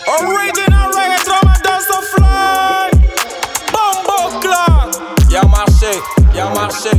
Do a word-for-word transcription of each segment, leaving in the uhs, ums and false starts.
Original reggae drum and dance of fly. Bombo clock. Y'a marché, y'a marché.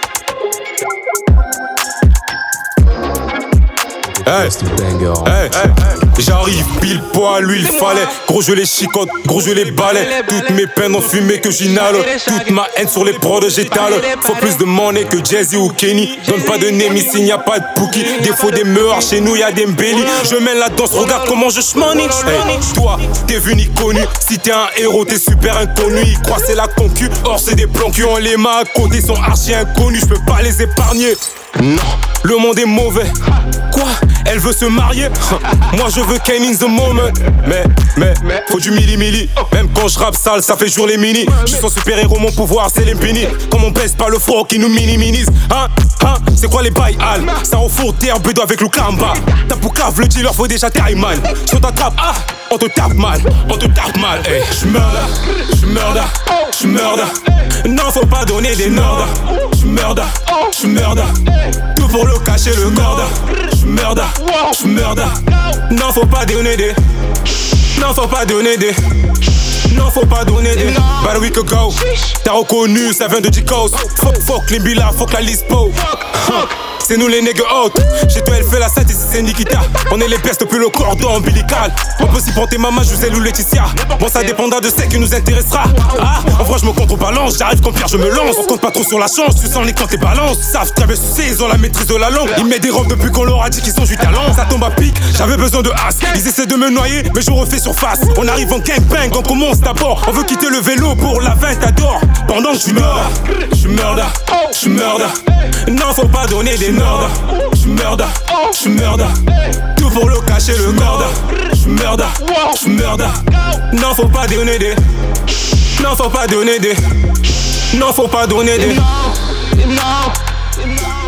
Hey, hey, hey, j'arrive pile poil, lui il fallait. Gros je les chicote, gros je les balais. Toutes mes peines en fumée que j'inhale. Toute ma haine sur les prods j'étale. Faut plus de money que Jay-Z ou Kenny. Donne pas de name ici, y a pas de Pookie. Défaut des meurs, chez nous y'a des mbelly. Je mène la danse, regarde comment je schmonny. Hey, toi, t'es vu ni connu. Si t'es un héros, t'es super inconnu. Ils croient c'est la concu, or c'est des plans qui ont les mains à côté. Sont archi inconnus, je peux pas les épargner. Non, le monde est mauvais. Quoi? Elle veut se marier? Moi je veux Kane in the moment. Mais, mais, faut du milli-milli. Même quand je rappe sale, ça fait jour les mini. Je suis son super-héros, mon pouvoir c'est l'impini. Comme on baisse pas le froid qui nous minimise. Hein, hein, c'est quoi les bails al? Ça au four terre, bédo avec le Kamba. T'as pour cave, le dealer faut déjà taille mal. Si on t'attrape, ah, on te tape mal, on te tape mal. Hey, j'meurs là, j'meurs là, j'meurs là. Non, faut pas donner des nordes. J'meurs là, j'meurs là. Tout pour le cacher, le corde. J'meurs là, j'meurs là. Non, faut pas donner des. Non, faut pas donner des. Non, faut pas donner des. But a week ago, t'as reconnu, ça vient de G-Coast. Fuck, fuck, les Bila, fuck la Lispo. C'est nous les nègres hautes. Chez toi elle fait la scène, ici c'est Nikita. On est les bestes depuis le cordon ombilical. On peut s'y planter maman, je sais où Laetitia. Bon ça dépendra de ce qui nous intéressera. Ah, en vrai je me contrebalance, j'arrive comme Pierre je me lance. On compte pas trop sur la chance, tu sens les quand les balances. Ils savent très bien sucer, ils ont la maîtrise de la langue. Ils mettent des robes depuis qu'on leur a dit qu'ils sont du talent. Ça tombe à pic, j'avais besoin de as. Ils essaient de me noyer, mais je refais surface. On arrive en gangbang, on commence d'abord. On veut quitter le vélo pour la vingt, t'adores. Pendant que je meurs, je meurs là, je meurs là. Non faut pas donner des nordes. J'meurs là, j'meurs là. Tout pour le cacher le corde. J'meurs là, j'meurs là. Non faut pas donner des. Non faut pas donner des. Non faut pas donner des.